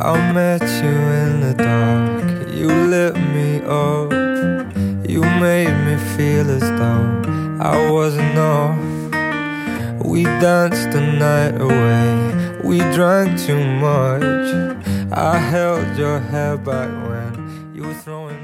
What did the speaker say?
I met you in the dark. You lit me up. You made me feel as though I wasn't off. We danced the night away. We drank too much. I held your hair back when you were throwing